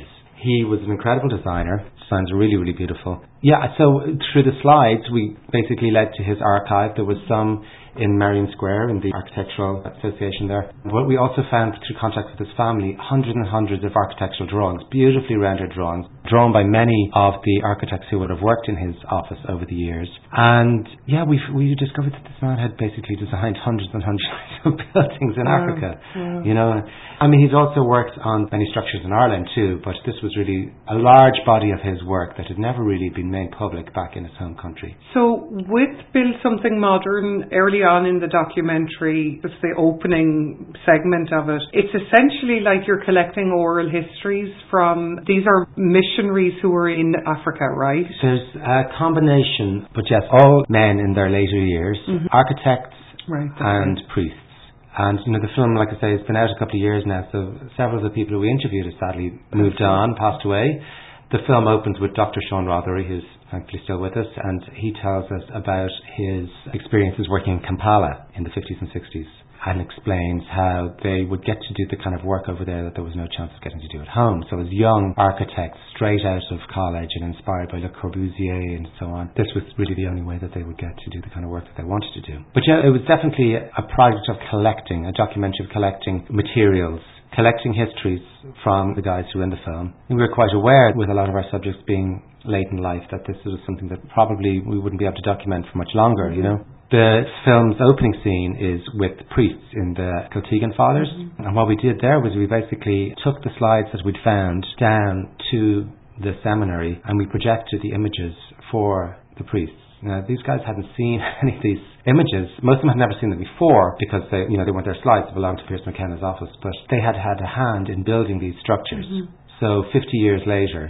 He was an incredible designer. Designs are really, really beautiful. Yeah, so through the slides, we basically led to his archive. There was some in Merrion Square in the Architectural Association there. But we also found through contact with his family hundreds and hundreds of architectural drawings, beautifully rendered drawings, drawn by many of the architects who would have worked in his office over the years. And yeah, we discovered that this man had basically designed hundreds and hundreds of buildings in Africa. You know, I mean, he's also worked on many structures in Ireland too, but this was really a large body of his work that had never really been made public back in his home country. So with Build Something Modern, early on in the documentary, it's the opening segment of it, it's essentially like you're collecting oral histories from, these are missionaries who were in Africa, right? There's a combination, but yes, all men in their later years, architects and priests. And, you know, the film, like I say, has been out a couple of years now, so several of the people who we interviewed have sadly moved on, passed away. The film opens with Dr. Sean Rothery, who's thankfully still with us, and he tells us about his experiences working in Kampala in the 50s and 60s, and explains how they would get to do the kind of work over there that there was no chance of getting to do at home. So as young architects, straight out of college and inspired by Le Corbusier and so on, this was really the only way that they would get to do the kind of work that they wanted to do. But yeah, it was definitely a project of collecting, a documentary of collecting materials, collecting histories from the guys who were in the film. And we were quite aware, with a lot of our subjects being late in life, that this was something that probably we wouldn't be able to document for much longer, you know. The film's opening scene is with priests in the Kiltegan Fathers. And what we did there was we basically took the slides that we'd found down to the seminary and we projected the images for the priests. Now, these guys hadn't seen any of these images. Most of them had never seen them before because they weren't their slides. They belonged to Pierce McKenna's office. But they had had a hand in building these structures. So 50 years later,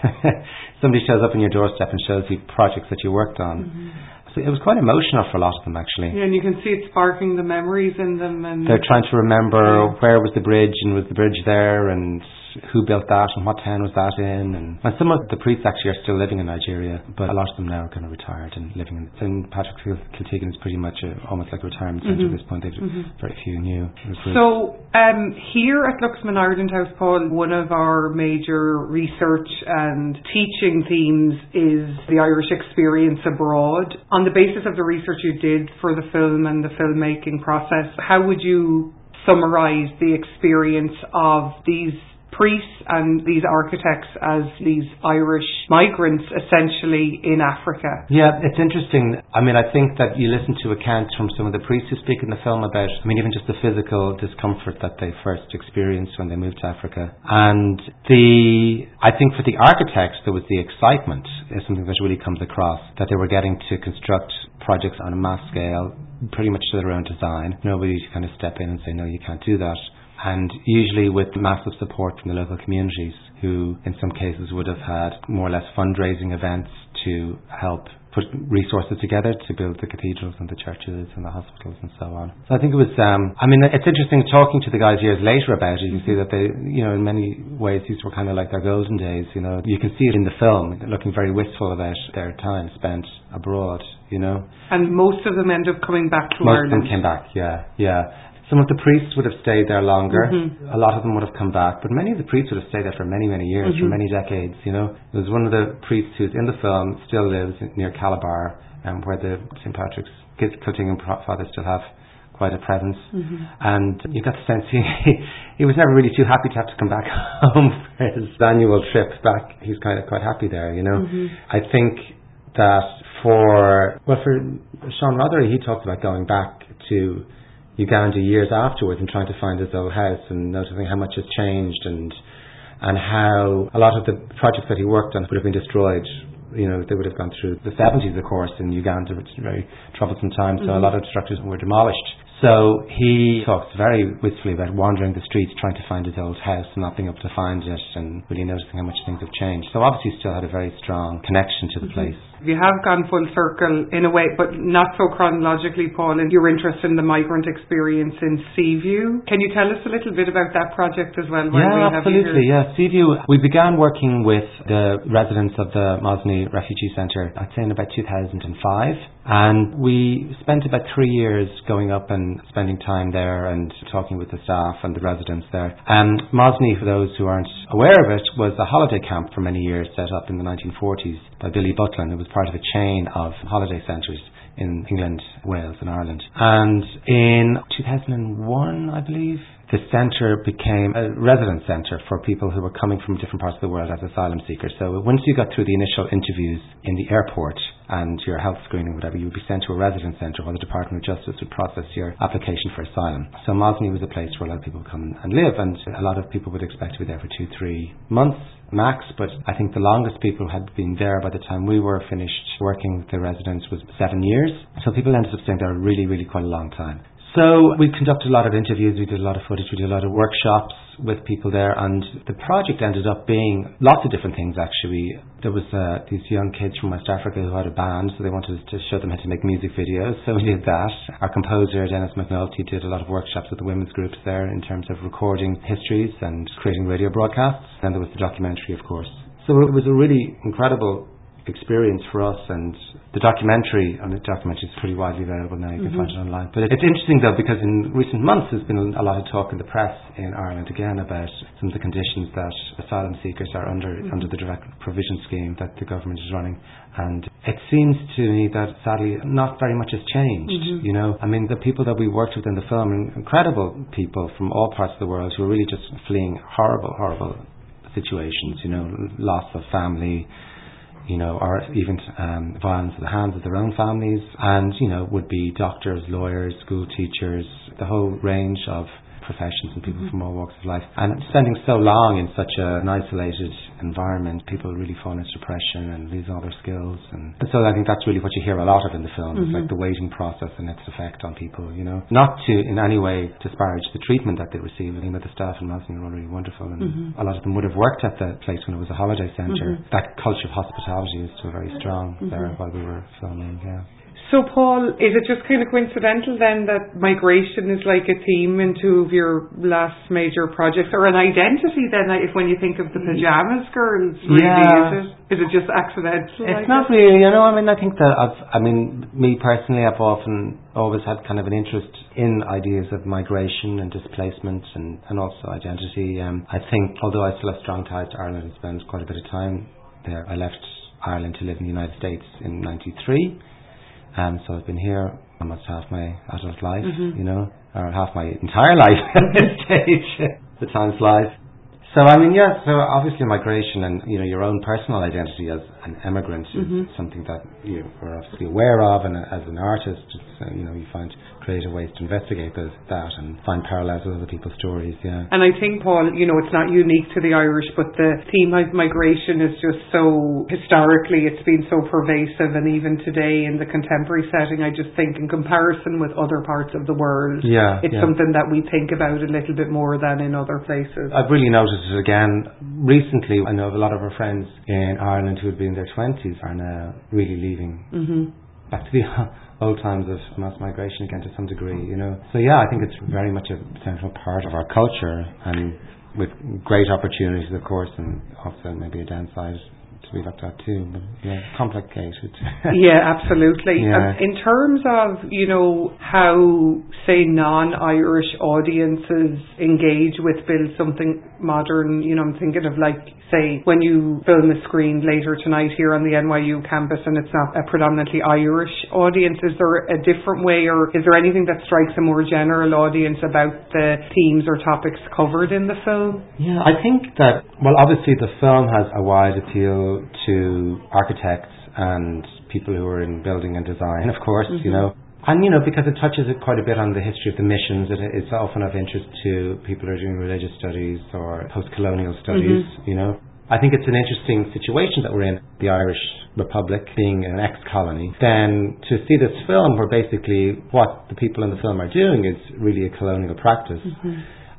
somebody shows up on your doorstep and shows you projects that you worked on. So it was quite emotional for a lot of them, actually. Yeah, and you can see it sparking the memories in them. And they're trying to remember where was the bridge and was the bridge there and who built that and what town was that in. And some of the priests actually are still living in Nigeria, but a lot of them now are kind of retired and living in St. Patrick's Kiltegan is pretty much almost like a retirement centre at this point. They've very few new recruits. So here at Luxman Ireland House, Paul, one of our major research and teaching themes is the Irish experience abroad. On the basis of the research you did for the film and the filmmaking process, how would you summarise the experience of these priests and these architects as these Irish migrants essentially in Africa? Yeah, it's interesting. I mean, I think that you listen to accounts from some of the priests who speak in the film about, I mean, even just the physical discomfort that they first experienced when they moved to Africa. And I think for the architects, there was the excitement, is something that really comes across, that they were getting to construct projects on a mass scale, pretty much to their own design. Nobody to kind of step in and say, no, you can't do that. And usually with massive support from the local communities who in some cases would have had more or less fundraising events to help put resources together to build the cathedrals and the churches and the hospitals and so on. So I think it was, I mean, it's interesting talking to the guys years later about it. You see that they, you know, in many ways these were kind of like their golden days, you know. You can see it in the film, looking very wistful about their time spent abroad, you know. And most of them end up coming back to Most Ireland. of them came back, yeah. Some of the priests would have stayed there longer. A lot of them would have come back. But many of the priests would have stayed there for many, many years, for many decades, you know. There's one of the priests who's in the film still lives near Calabar, where the St. Patrick's Kiltegan Fathers still have quite a presence. And you got the sense he was never really too happy to have to come back home for his annual trip back. He's kind of quite happy there, you know. I think that for Sean Rothery, he talked about going back to Uganda years afterwards and trying to find his old house and noticing how much has changed and how a lot of the projects that he worked on would have been destroyed. You know, they would have gone through the 70s, of course, in Uganda, which is a very troublesome time, so a lot of structures were demolished. So he talks very wistfully about wandering the streets trying to find his old house and not being able to find it and really noticing how much things have changed. So obviously he still had a very strong connection to the place. You have gone full circle in a way, but not so chronologically, Paul, in your interest in the migrant experience in Seaview. Can you tell us a little bit about that project as well? Yeah, absolutely. Yeah, Seaview, we began working with the residents of the Mosney Refugee Centre, I'd say in about 2005. And we spent about 3 years going up and spending time there and talking with the staff and the residents there. Mosney, for those who aren't aware of it, was a holiday camp for many years set up in the 1940s by Billy Butlin. It was part of a chain of holiday centres in England, Wales and Ireland. And in 2001, I believe, the centre became a residence centre for people who were coming from different parts of the world as asylum seekers. So once you got through the initial interviews in the airport and your health screening, whatever, you would be sent to a residence centre where the Department of Justice would process your application for asylum. So Mosney was a place where a lot of people come and live, and a lot of people would expect to be there for 2-3 months max, but I think the longest people had been there by the time we were finished working with the residents was 7 years. So people ended up staying there really, really quite a long time. So we conducted a lot of interviews, we did a lot of footage, we did a lot of workshops with people there, and the project ended up being lots of different things actually. There was these young kids from West Africa who had a band, so they wanted to show them how to make music videos, so we did that. Our composer, Dennis McNulty, did a lot of workshops with the women's groups there in terms of recording histories and creating radio broadcasts. And there was the documentary, of course. So it was a really incredible experience for us, and the documentary is pretty widely available now. You can find it online. But it's interesting though, because in recent months there's been a lot of talk in the press in Ireland again about some of the conditions that asylum seekers are under the direct provision scheme that the government is running. And it seems to me that sadly not very much has changed. You know, I mean, the people that we worked with in the film, incredible people from all parts of the world who are really just fleeing horrible situations, you know, loss of family, you know, or even violence at the hands of their own families, and, you know, would be doctors, lawyers, school teachers, the whole range of professions and people from all walks of life. And spending so long in such an isolated environment, people really fall into depression and lose all their skills. And so I think that's really what you hear a lot of in the film, is like the waiting process and its effect on people, you know. Not to in any way disparage the treatment that they receive. I think that the staff in Mosney are all really wonderful, and a lot of them would have worked at the place when it was a holiday centre. That culture of hospitality is still very strong there while we were filming, yeah. So, Paul, is it just kind of coincidental then that migration is like a theme in two of your last major projects, or an identity then, if when you think of the Pyjamas Girls, really, yeah. Is it just accidental? It's not really, you know, I mean, I think that me personally, I've always had kind of an interest in ideas of migration and displacement and also identity. I think, although I still have strong ties to Ireland and spend quite a bit of time there, I left Ireland to live in the United States in 1993. So I've been here almost half my adult life, you know, or half my entire life at this stage. The time flies. So I mean, yeah, so obviously migration and, you know, your own personal identity as an immigrant is something that you are obviously aware of, and as an artist, it's, you know, you find creative ways to investigate that and find parallels with other people's stories, yeah. And I think, Paul, you know, it's not unique to the Irish, but the theme of migration is just so, historically, it's been so pervasive, and even today in the contemporary setting, I just think in comparison with other parts of the world, it's something that we think about a little bit more than in other places. I've really noticed it again. Recently, I know a lot of our friends in Ireland who had been in their 20s are now really leaving back to the old times of mass migration again to some degree, you know. So yeah, I think it's very much a central part of our culture, and with great opportunities, of course, and also maybe a downside to be looked at too, but yeah, complicated. Yeah, absolutely. Yeah. In terms of, you know, how, say, non-Irish audiences engage with Build Something Modern, you know, I'm thinking of, like, say, when you film a screen later tonight here on the NYU campus and it's not a predominantly Irish audience, is there a different way, or is there anything that strikes a more general audience about the themes or topics covered in the film? Yeah, I think that, well, obviously the film has a wide appeal to architects and people who are in building and design, of course, you know. And, you know, because it touches quite a bit on the history of the missions, it's often of interest to people who are doing religious studies or post-colonial studies, you know. I think it's an interesting situation that we're in, the Irish Republic being an ex-colony. Then to see this film where basically what the people in the film are doing is really a colonial practice.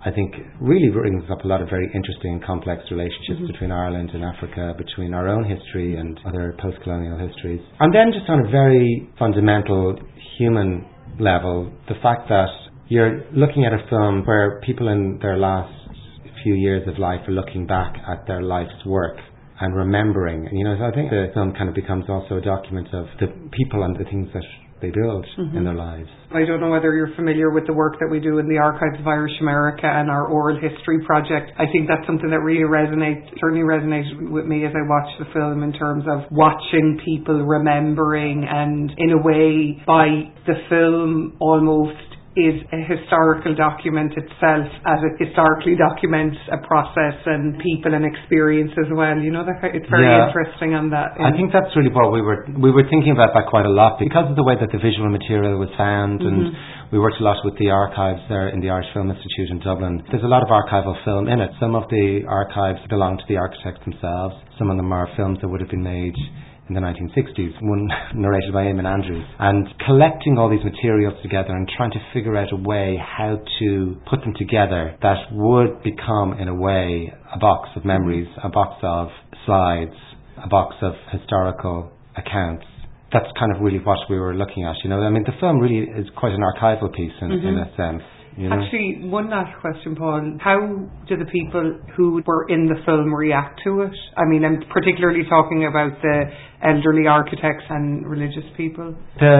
I think really brings up a lot of very interesting and complex relationships between Ireland and Africa, between our own history and other post-colonial histories. And then just on a very fundamental human level, the fact that you're looking at a film where people in their last few years of life are looking back at their life's work and remembering. So I think the film kind of becomes also a document of the people and the things that they build in their lives. I don't know whether you're familiar with the work that we do in the Archives of Irish America and our oral history project. I think that's something that really certainly resonated with me as I watched the film, in terms of watching people remembering, and in a way, by the film almost is a historical document itself, as it historically documents a process and people and experience as well. It's very interesting on that. I think that's really what we were thinking about that quite a lot, because of the way that the visual material was found, and we worked a lot with the archives there in the Irish Film Institute in Dublin. There's a lot of archival film in it. Some of the archives belong to the architects themselves. Some of them are films that would have been made in the 1960s, one narrated by Eamon Andrews, and collecting all these materials together and trying to figure out a way how to put them together that would become, in a way, a box of memories, a box of slides, a box of historical accounts. That's kind of really what we were looking at. The film really is quite an archival piece in a sense. Actually, one last question, Paul. How do the people who were in the film react to it? I'm particularly talking about the elderly architects and religious people.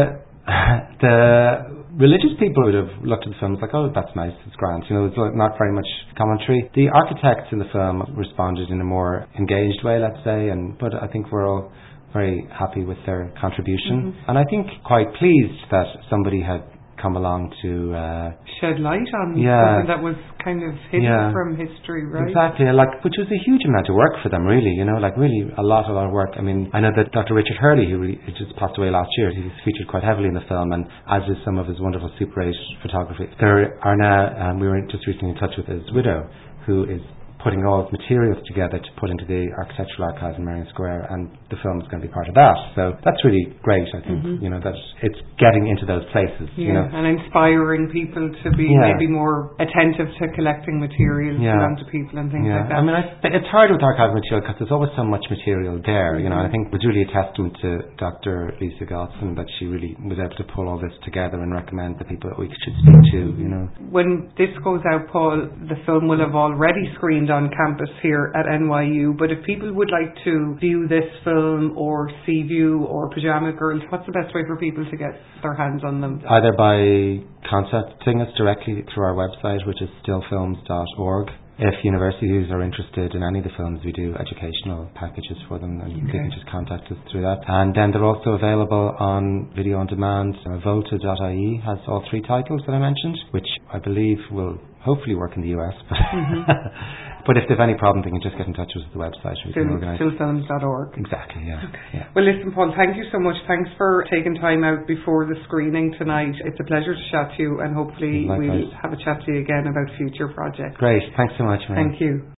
The religious people would have looked at the film and like, oh, that's nice, it's grand. It's not very much commentary. The architects in the film responded in a more engaged way, let's say, but I think we're all very happy with their contribution. And I think quite pleased that somebody had come along to shed light on something that was kind of hidden from history, right? Exactly, which was a huge amount of work for them, really. Really a lot of work. I know that Dr. Richard Hurley, who just passed away last year, he's featured quite heavily in the film, and as is some of his wonderful Super 8 photography. There are now, we were just recently in touch with his widow, who is putting all his materials together to put into the Architectural Archive in Merrion Square, and the film is going to be part of that. So that's really great, I think, that it's getting into those places. And inspiring people to be maybe more attentive to collecting materials belong to people and things like that. It's hard with archive material because there's always so much material there. I think it was really a testament to Dr. Lisa Godson that she really was able to pull all this together and recommend the people that we should speak to. When this goes out, Paul, the film will have already screened on campus here at NYU, but if people would like to view this film or see View or Pajama Girls, what's the best way for people to get their hands on them? Either by contacting us directly through our website, which is stillfilms.org. If universities are interested in any of the films, we do educational packages for them, and they can just contact us through that. And then they're also available on video on demand. Volta.ie has all three titles that I mentioned, which I believe will hopefully work in the US. But if they have any problem, they can just get in touch with us at the website. Stillfilms.org. Exactly, yeah. Okay. Well, listen, Paul, thank you so much. Thanks for taking time out before the screening tonight. It's a pleasure to chat to you, and hopefully we'll have a chat to you again about future projects. Great. Thanks so much, Miriam. Thank you.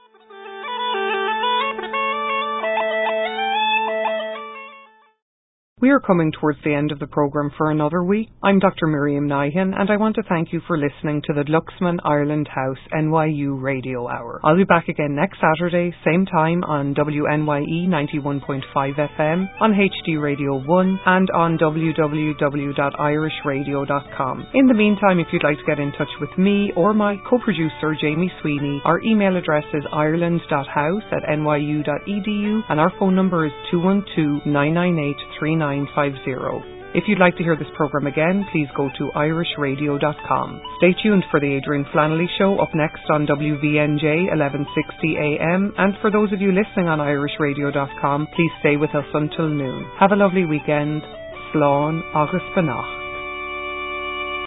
We are coming towards the end of the programme for another week. I'm Dr. Miriam Nyhan, and I want to thank you for listening to the Luxman Ireland House NYU Radio Hour. I'll be back again next Saturday, same time on WNYE 91.5 FM, on HD Radio 1, and on www.irishradio.com. In the meantime, if you'd like to get in touch with me or my co-producer Jamie Sweeney, our email address is ireland.house@nyu.edu, and our phone number is 212-998-3950. If you'd like to hear this programme again, please go to irishradio.com. Stay tuned for the Adrian Flannelly Show up next on WVNJ 1160 AM, and for those of you listening on irishradio.com, please stay with us until noon. Have a lovely weekend. Slán agus Banach.